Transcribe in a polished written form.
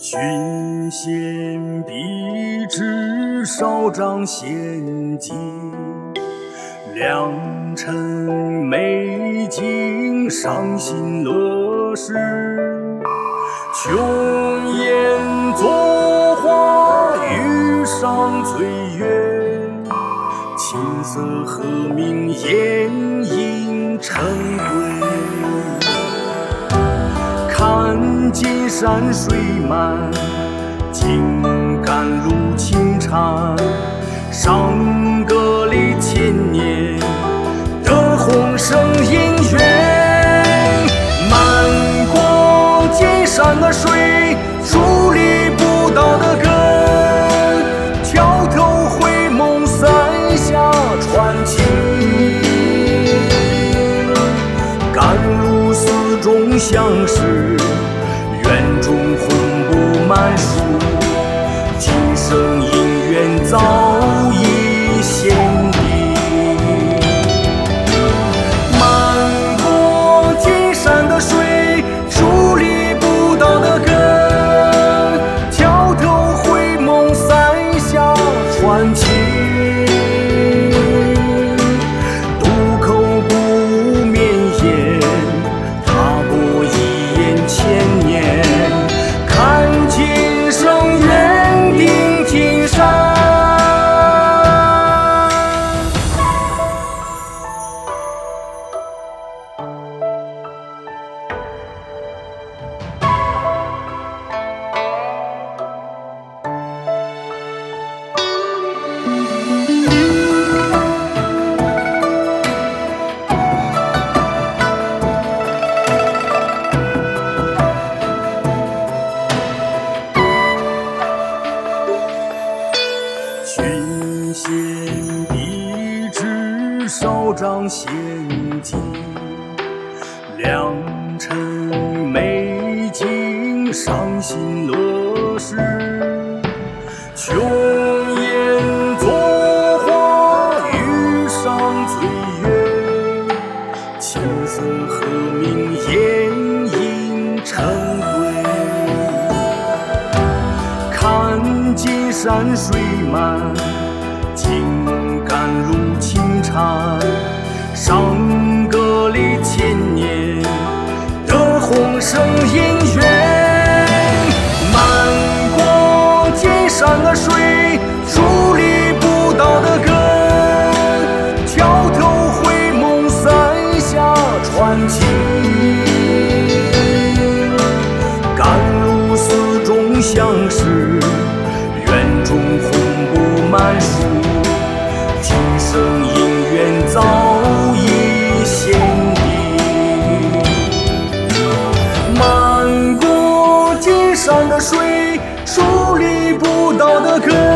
群贤毕至，少长先进。良辰美景，赏心乐事。琼烟作画，玉上翠月。琴瑟和鸣，宴饮成对。看金山水漫，茎甘露清潺。赏歌里千年的洪声音乐，漫过金山的水，矗立不倒的根，挑头回眸，三峡传奇。甘露寺中相识，院中红布满树，今生姻缘早已显定。漫过金山的水，矗立不倒的根，挑头回眸，三峡传奇。渡口不无绵延，踏过一眼千年，看今生缘定天山。群贤毕至，少长先进。良辰美景，赏心乐事。琼烟作画，玉上翠月。琴瑟和鸣，宴饮成对。看金山水漫，茎甘露清潺。赏歌里千年的洪声音乐，漫过金山的水，矗立不倒的根，挑头回眸，三峡传奇。甘露寺中相识，院中红布满树，今生姻缘早已显定。漫过金山的水，矗立不倒的根，